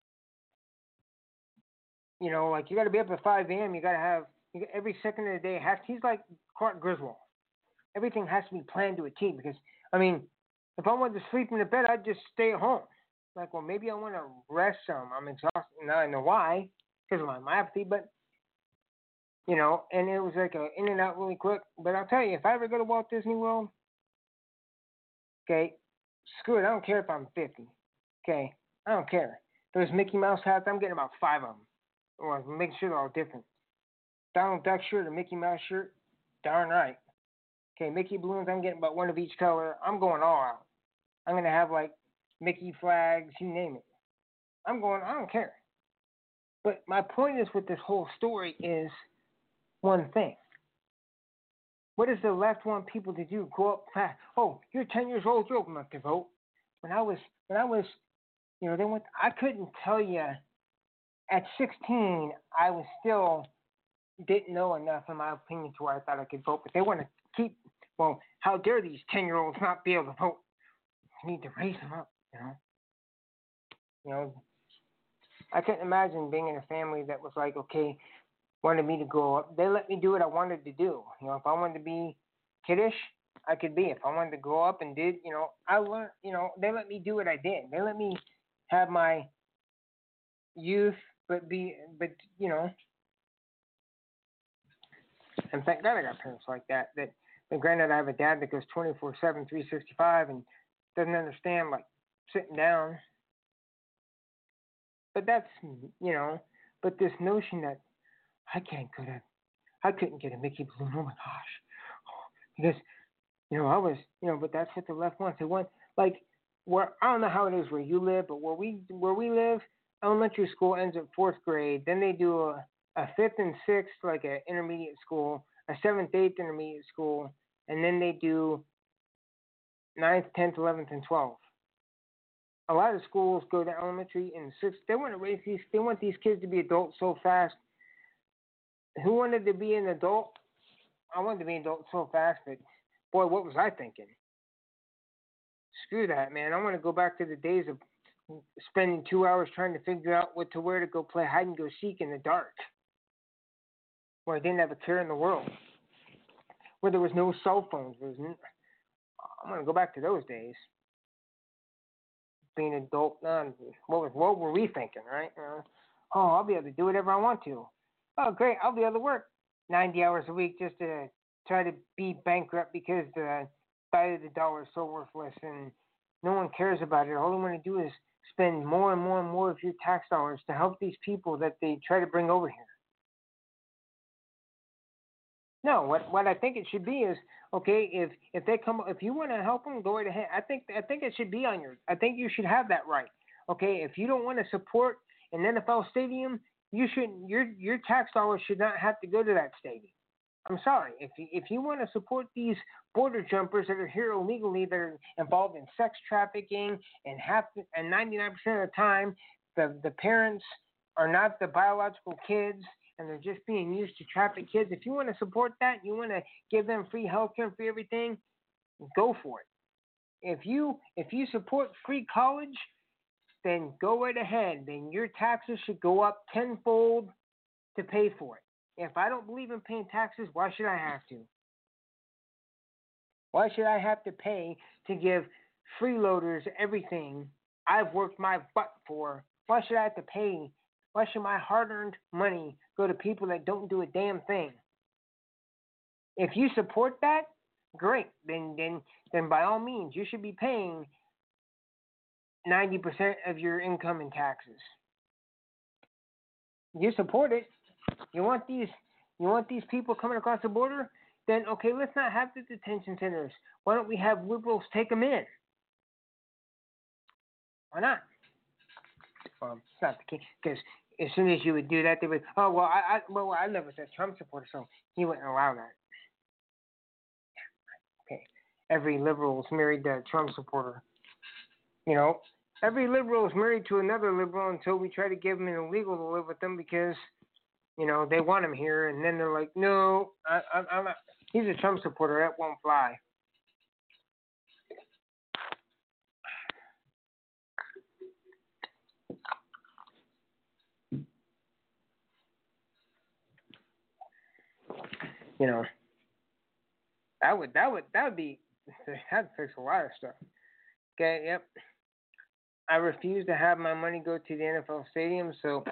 You know, like you got to be up at five a.m. You got to have you got, every second of the day has. He's like Clark Griswold. Everything has to be planned to a T. Because I mean, if I wanted to sleep in the bed, I'd just stay at home. Like, well, maybe I want to rest some. I'm exhausted. Now I know why, because of my myopathy. But you know, and it was like a in and out really quick. But I'll tell you, if I ever go to Walt Disney World, okay, screw it. I don't care if I'm fifty. Okay, I don't care. Those Mickey Mouse hats, I'm getting about five of them. Or make sure they're all different. Donald Duck shirt or Mickey Mouse shirt, darn right. Okay, Mickey balloons, I'm getting about one of each color. I'm going all out. I'm going to have like Mickey flags, you name it. I'm going, I don't care. But my point is with this whole story is one thing. What does the left want people to do? Go up fast. Oh, you're ten years old. You're old enough to vote. When I was, when I was, you know, they went. I couldn't tell you. At sixteen, I was still didn't know enough, in my opinion, to where I thought I could vote. But they want to keep. Well, how dare these ten-year-olds not be able to vote? We need to raise them up. You know. You know. I couldn't imagine being in a family that was like, okay, wanted me to grow up. They let me do what I wanted to do. You know, if I wanted to be kiddish, I could be. If I wanted to grow up and did, you know, I learned, you know, they let me do what I did. They let me have my youth, but be, but, you know, and thank God I got parents like that. That, and granted, I have a dad that goes twenty-four seven, three sixty-five and doesn't understand, like, sitting down. But that's, you know, but this notion that I can't go to, I couldn't get a Mickey balloon. Oh my gosh, because you know I was, you know, but that's what the left wants. They want like where I don't know how it is where you live, but where we where we live, elementary school ends at fourth grade. Then they do a, a fifth and sixth, like an intermediate school, a seventh, eighth intermediate school, and then they do ninth, tenth, eleventh, and twelfth. A lot of schools go to elementary and sixth. They want to raise these. They want these kids to be adults so fast. Who wanted to be an adult? I wanted to be an adult so fast, but boy, what was I thinking? Screw that, man. I want to go back to the days of spending two hours trying to figure out what to wear to go play hide and go seek in the dark, where I didn't have a care in the world, where there was no cell phones. There was no, I'm going to go back to those days. Being an adult, uh, what was what were we thinking, right? Uh, oh, I'll be able to do whatever I want to. Oh, great, I'll be able to work ninety hours a week just to try to be bankrupt because the value of the dollar is so worthless and no one cares about it. All they want to do is spend more and more and more of your tax dollars to help these people that they try to bring over here. No, what what I think it should be is okay if if they come if you want to help them, go right ahead. I think I think it should be on your. I think you should have that right. Okay, if you don't want to support an N F L stadium, you shouldn't. Your your tax dollars should not have to go to that stadium. I'm sorry. If you, if you want to support these border jumpers that are here illegally, that are involved in sex trafficking, and half and ninety-nine percent of the time, the the parents are not the biological kids, and they're just being used to traffic kids. If you want to support that, you want to give them free healthcare and free everything, go for it. If you if you support free college, then go right ahead. Then your taxes should go up tenfold to pay for it. If I don't believe in paying taxes, why should I have to? Why should I have to pay to give freeloaders everything I've worked my butt for? Why should I have to pay? Why should my hard-earned money go to people that don't do a damn thing? If you support that, great. Then, then, then by all means, you should be paying ninety percent of your income in taxes. You support it. You want these, you want these people coming across the border? Then okay, let's not have the detention centers. Why don't we have liberals take them in? Why not? Well, it's not the case because as soon as you would do that, they would. Oh well, I, I well I never said Trump supporter, so he wouldn't allow that. Okay, every liberal is married to a Trump supporter. You know, every liberal is married to another liberal until we try to give them an illegal to live with them because, you know, they want him here, and then they're like, no, I, I, I'm not. He's a Trump supporter. That won't fly. You know, that would that would that would be that'd fix a lot of stuff. Okay, yep. I refuse to have my money go to the N F L stadium, so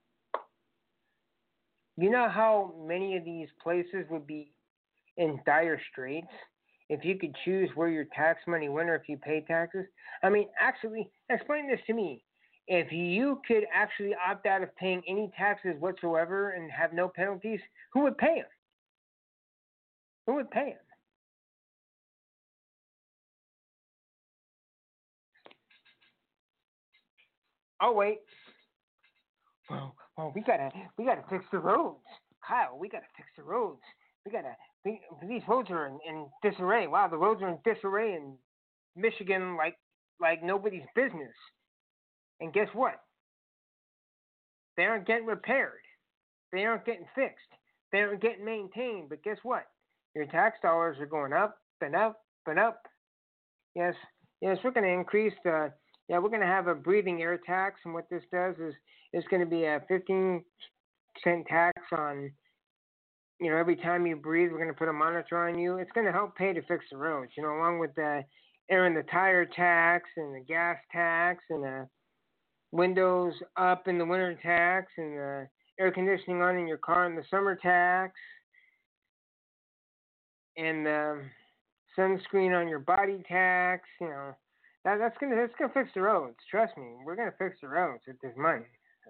you know how many of these places would be in dire straits if you could choose where your tax money went or if you pay taxes? I mean, actually, explain this to me. If you could actually opt out of paying any taxes whatsoever and have no penalties, who would pay them? Who would pay them? Oh wait. Well, well, we gotta we gotta fix the roads, Kyle. We gotta fix the roads. We gotta these roads are in, in disarray. Wow, the roads are in disarray in Michigan like like nobody's business. And guess what? They aren't getting repaired. They aren't getting fixed. They aren't getting maintained. But guess what? Your tax dollars are going up and up and up. Yes, yes, we're going to increase the. Yeah, we're going to have a breathing air tax, and what this does is it's going to be a fifteen cent tax on. You know, every time you breathe, we're going to put a monitor on you. It's going to help pay to fix the roads. You know, along with the air and the tire tax and the gas tax and the windows up in the winter tax and the air conditioning on in your car in the summer tax and the sunscreen on your body tax. You know, that, that's gonna that's gonna fix the roads. Trust me, we're gonna fix the roads with this money.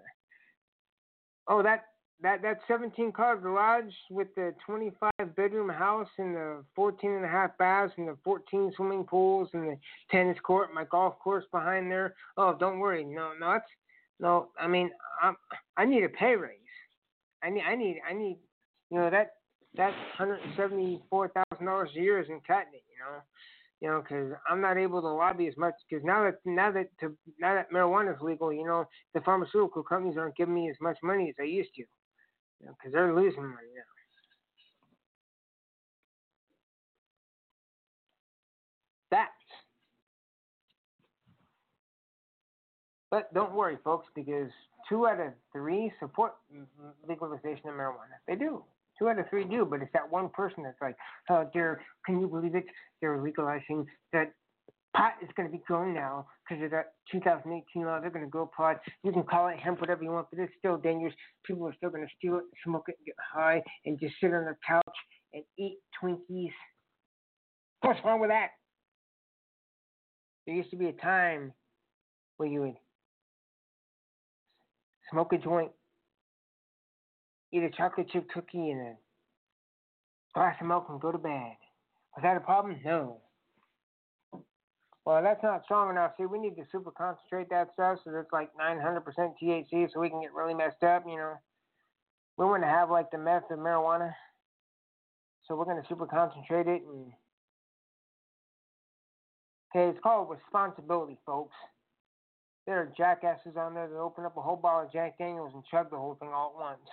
Oh, that. That that seventeen car garage with the twenty-five bedroom house and the fourteen and a half baths and the fourteen swimming pools and the tennis court, my golf course behind there. Oh, don't worry. No, no, it's, no. I mean, I I need a pay raise. I need I need I need. You know that that one hundred seventy-four thousand dollars a year isn't cutting it. You know. You know, because I'm not able to lobby as much. Because now that now that to, now that marijuana is legal, you know, the pharmaceutical companies aren't giving me as much money as they used to. Because you know, they're losing money now. That's. But don't worry, folks, because two out of three support legalization of marijuana. They do. Two out of three do, but it's that one person that's like, oh, dear, can you believe it? They're legalizing that pot is going to be grown now because of that two thousand eighteen law. They're going to grow pot. You can call it hemp, whatever you want, but it's still dangerous. People are still going to steal it, smoke it, get high, and just sit on the couch and eat Twinkies. What's wrong with that? There used to be a time where you would smoke a joint, eat a chocolate chip cookie, and a glass of milk and go to bed. Was that a problem? No. Well, that's not strong enough. See, we need to super concentrate that stuff so that's like nine hundred percent T H C so we can get really messed up, you know. We want to have like the meth of marijuana. So we're going to super concentrate it. And okay, it's called responsibility, folks. There are jackasses on there that open up a whole bottle of Jack Daniels and chug the whole thing all at once.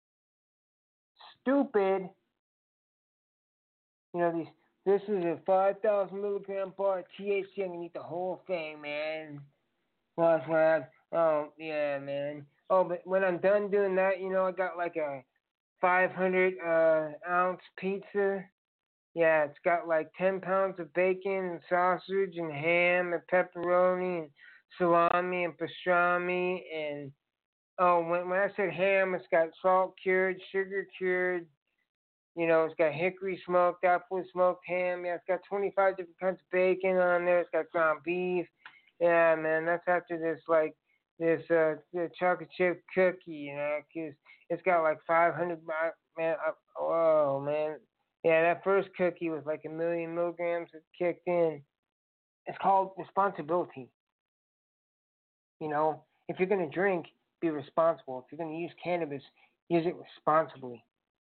Stupid. You know, these. This is a five thousand milligram bar of T H C. I'm going to eat the whole thing, man. Well, that's what I have. Oh, yeah, man. Oh, but when I'm done doing that, you know, I got like a five hundred uh, ounce pizza. Yeah, it's got like ten pounds of bacon and sausage and ham and pepperoni and salami and pastrami. And, oh, when, when I said ham, it's got salt cured, sugar cured. You know, it's got hickory smoked, apple smoked ham. Yeah, it's got twenty-five different kinds of bacon on there. It's got ground beef. Yeah, man, that's after this, like, this uh, the chocolate chip cookie, you know, because it's got like five hundred, man. Uh, oh, man. Yeah, that first cookie was like a million milligrams that kicked in. It's called responsibility. You know, if you're going to drink, be responsible. If you're going to use cannabis, use it responsibly.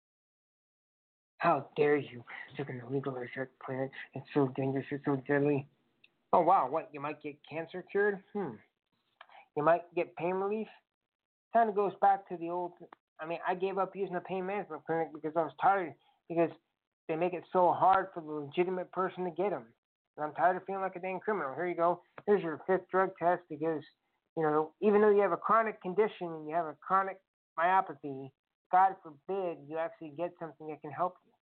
How dare you? You're going to legalize that plant. It's so dangerous. It's so deadly. Oh, wow. What? You might get cancer cured? Hmm. You might get pain relief? Kind of goes back to the old. I mean, I gave up using a pain management clinic because I was tired. Because they make it so hard for the legitimate person to get them. And I'm tired of feeling like a dang criminal. Here you go. Here's your fifth drug test because, you know, even though you have a chronic condition and you have a chronic myopathy, God forbid you actually get something that can help you.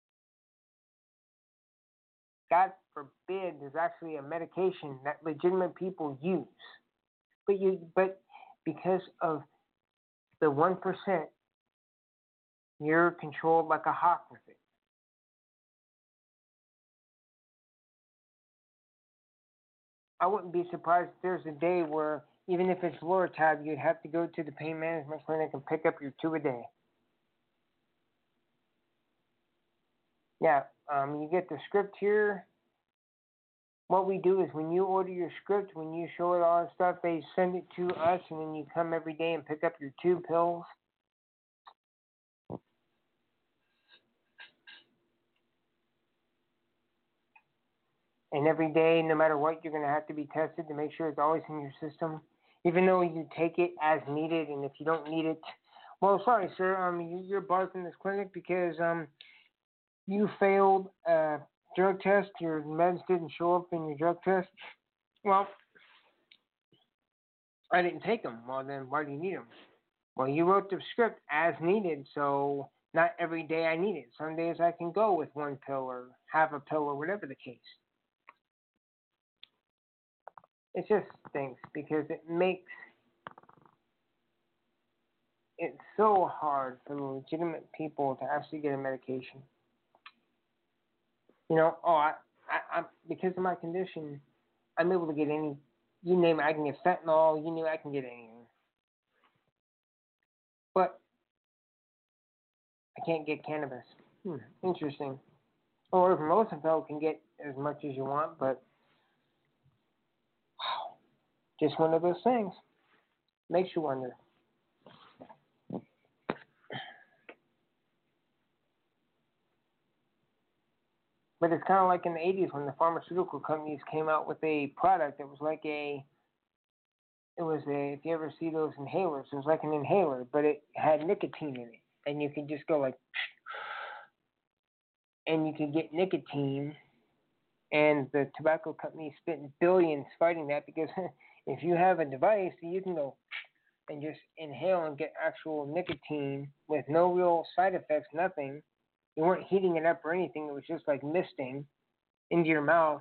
God forbid there's actually a medication that legitimate people use. But you but because of the one percent, you're controlled like a hawk with it. I wouldn't be surprised if there's a day where even if it's Lortab, you'd have to go to the pain management clinic and pick up your two a day. Yeah, um, you get the script here. What we do is when you order your script, when you show it all that stuff, they send it to us, and then you come every day and pick up your two pills. And every day, no matter what, you're going to have to be tested to make sure it's always in your system, even though you take it as needed. And if you don't need it, well, sorry, sir, um, you, you're barred from this clinic because um, you failed a drug test. Your meds didn't show up in your drug test. Well, I didn't take them. Well, then why do you need them? Well, you wrote the script as needed, so not every day I need it. Some days I can go with one pill or half a pill or whatever the case. It just stinks because it makes it so hard for legitimate people to actually get a medication. You know, oh, I, I, I'm because of my condition, I'm able to get any, you name it, I can get fentanyl, you name it, I can get anything. But I can't get cannabis. Hmm, interesting. Or Rosenfeld can get as much as you want, but wow, just one of those things. Makes you wonder. But it's kind of like in the eighties when the pharmaceutical companies came out with a product that was like a, it was a, if you ever see those inhalers, it was like an inhaler, but it had nicotine in it. And you could just go like, and you could get nicotine. And the tobacco companies spent billions fighting that because if you have a device, you can go and just inhale and get actual nicotine with no real side effects, nothing. You weren't heating it up or anything. It was just like misting into your mouth.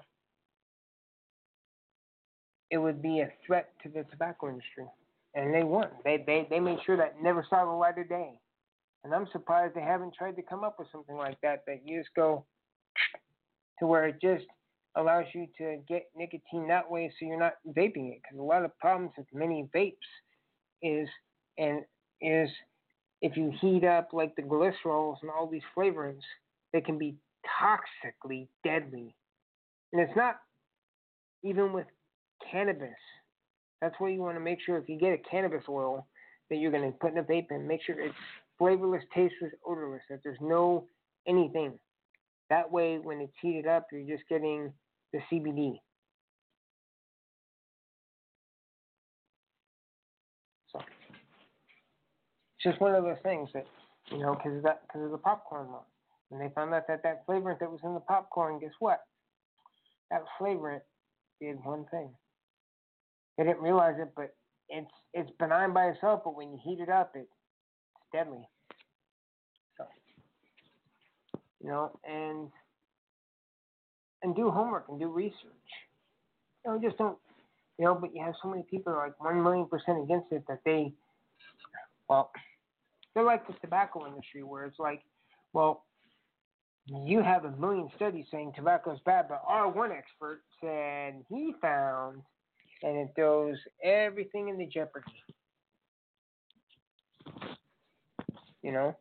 It would be a threat to the tobacco industry. And they won. They, they, they made sure that never saw the light of day. And I'm surprised they haven't tried to come up with something like that, that you just go to where it just allows you to get nicotine that way so you're not vaping it. Because a lot of problems with many vapes is, and is if you heat up like the glycerols and all these flavorants, they can be toxically deadly. And it's not even with cannabis. That's why you want to make sure if you get a cannabis oil that you're going to put in a vape in, make sure it's flavorless, tasteless, odorless, that there's no anything. That way, when it's heated up, you're just getting the C B D. So it's just one of those things that, you know, because of that, because of the popcorn law. When they found out that that flavorant that was in the popcorn, guess what? That flavorant did one thing. They didn't realize it, but it's it's benign by itself. But when you heat it up, it, it's deadly. So, you know, and and do homework and do research. You know, just don't, you know. But you have so many people who are like one million percent against it that they, well, they're like the tobacco industry, where it's like, well, you have a million studies saying tobacco is bad, but our one expert said he found, and it throws everything into jeopardy. You know,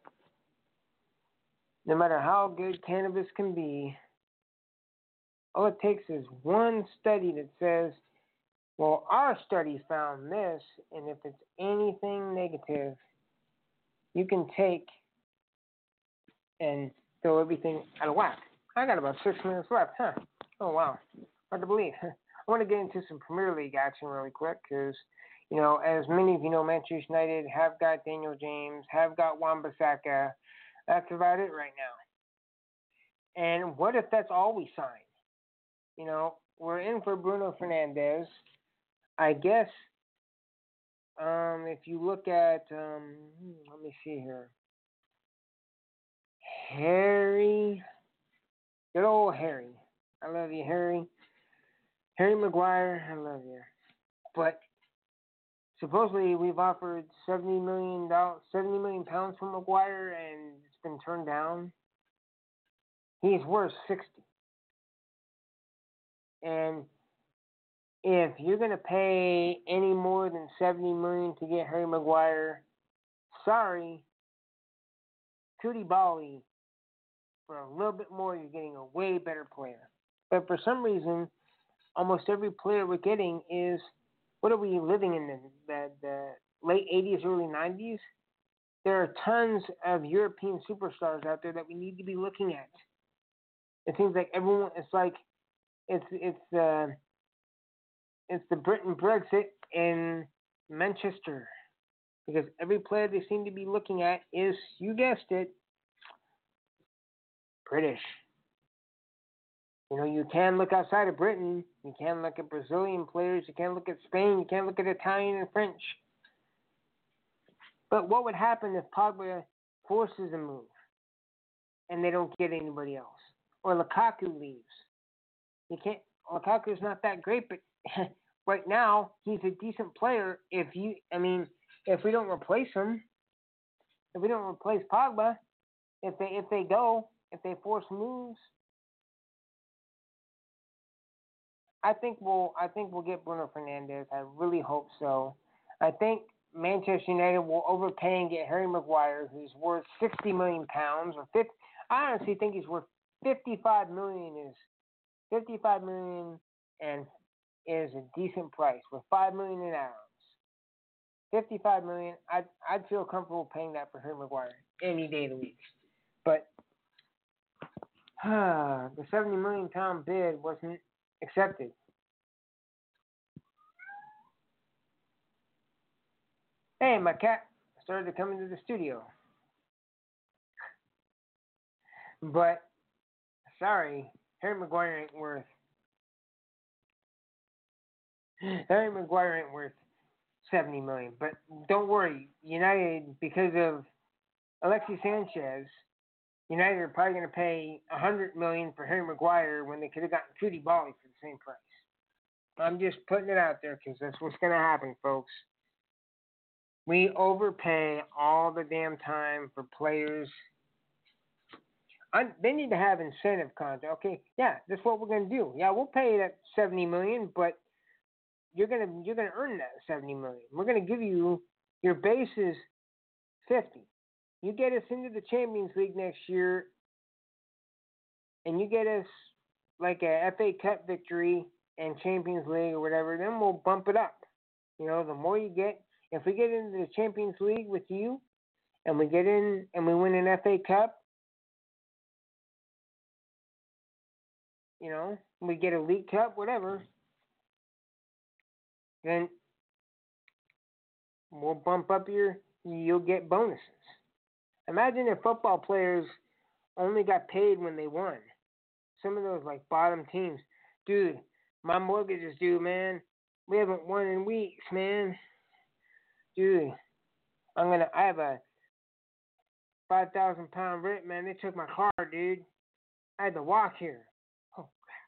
no matter how good cannabis can be, all it takes is one study that says, well, our study found this, and if it's anything negative, you can take and throw everything out of whack. I got about six minutes left, huh? Oh, wow. Hard to believe. I want to get into some Premier League action really quick because, you know, as many of you know, Manchester United have got Daniel James, have got Wan-Bissaka. That's about it right now. And what if that's all we sign? You know, we're in for Bruno Fernandes. I guess um, if you look at, um, let me see here. Harry, good old Harry. I love you, Harry. Harry Maguire, I love you. But supposedly we've offered seventy million dollars, seventy million pounds for Maguire, and it's been turned down. He's worth sixty. And if you're going to pay any more than seventy million dollars to get Harry Maguire, sorry, Koulibaly, for a little bit more, you're getting a way better player. But for some reason, almost every player we're getting is, what are we living in, the, the, the late eighties, early nineties? There are tons of European superstars out there that we need to be looking at. It seems like everyone, it's like It's it's uh it's the Britain Brexit in Manchester because every player they seem to be looking at is, you guessed it, British. You know, you can look outside of Britain. You can look at Brazilian players. You can look at Spain. You can look at Italian and French. But what would happen if Pogba forces a move and they don't get anybody else? Or Lukaku leaves. You can't. Lukaku's not that great, but right now he's a decent player. If you, I mean, if we don't replace him, if we don't replace Pogba, if they if they go, if they force moves, I think we'll I think we'll get Bruno Fernandes. I really hope so. I think Manchester United will overpay and get Harry Maguire, who's worth sixty million pounds or fifty. I honestly think he's worth fifty-five million. Is fifty-five million and is a decent price with five million in add-ons. Fifty-five million. I'd I'd feel comfortable paying that for Harry Maguire any day of the week. But uh, the seventy million pound bid wasn't accepted. Hey, my cat started to come into the studio. But sorry, Harry Maguire ain't worth Harry Maguire ain't worth seventy million. But don't worry, United, because of Alexis Sanchez, United are probably going to pay a hundred million for Harry Maguire when they could have gotten Koulibaly for the same price. I'm just putting it out there because that's what's going to happen, folks. We overpay all the damn time for players. I, they need to have incentive content. Okay, yeah, that's what we're going to do. Yeah, we'll pay that seventy million, but you're gonna you're gonna earn that seventy million. We're going to give you your base is fifty. You get us into the Champions League next year, and you get us like a F A Cup victory and Champions League or whatever. Then we'll bump it up. You know, the more you get. If we get into the Champions League with you, and we get in and we win an F A Cup, you know, we get a League Cup, whatever, then we'll bump up your, you'll get bonuses. Imagine if football players only got paid when they won. Some of those, like, bottom teams. Dude, my mortgage is due, man. We haven't won in weeks, man. Dude, I'm gonna. I have a five thousand pound rent, man. They took my car, dude. I had to walk here. Oh crap!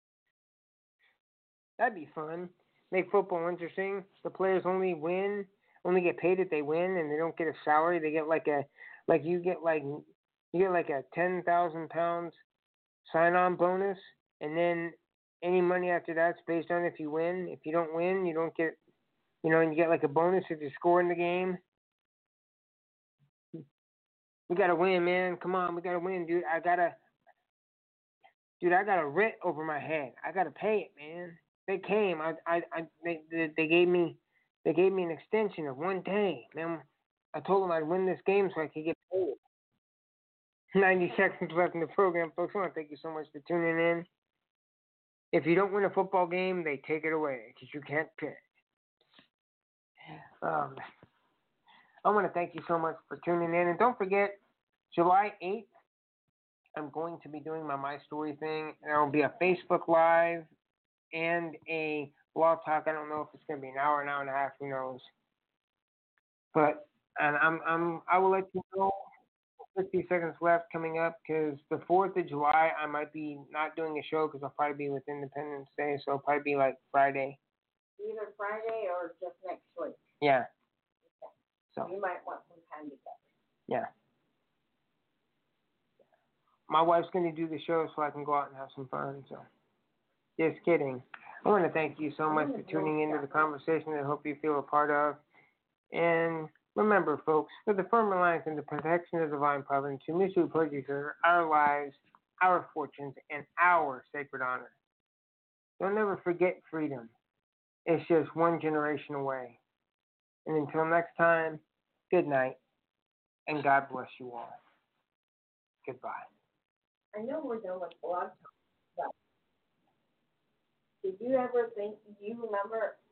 That'd be fun. Make football interesting. The players only win, only get paid if they win, and they don't get a salary. They get like a, like you get like you get like a ten thousand pounds sign-on bonus, and then any money after that's based on if you win. If you don't win, you don't get. You know, and you get like a bonus if you score in the game. We gotta win, man. Come on, we gotta win, dude. I gotta, dude. I got a rent over my head. I gotta pay it, man. They came. I, I, I they, they, they gave me, they gave me an extension of one day, man. I told them I'd win this game so I could get paid. Ninety seconds left in the program, folks. I want to thank you so much for tuning in. If you don't win a football game, they take it away because you can't pick. Um, I want to thank you so much for tuning in. And don't forget, July eighth, I'm going to be doing my My Story thing. And there will be a Facebook Live and a blog talk. I don't know if it's going to be an hour, an hour and a half, who knows. But, and I'm, I'm, I will let you know, fifty seconds left coming up, because the fourth of July, I might be not doing a show because I'll probably be with Independence Day. So it'll probably be like Friday. Either Friday or just next week. Yeah. Okay. So you might want some time together. yeah. My wife's going to do the show so I can go out and have some fun. So just kidding. I want to thank you so much for tuning into the conversation that I hope you feel a part of. And remember, folks, for the firm reliance and the protection of divine providence, who mutually pledge our lives, our fortunes, and our sacred honor. Don't never forget freedom. It's just one generation away. And until next time, good night, and God bless you all. Goodbye. I know we're done with blog talk, but did you ever think? Do you remember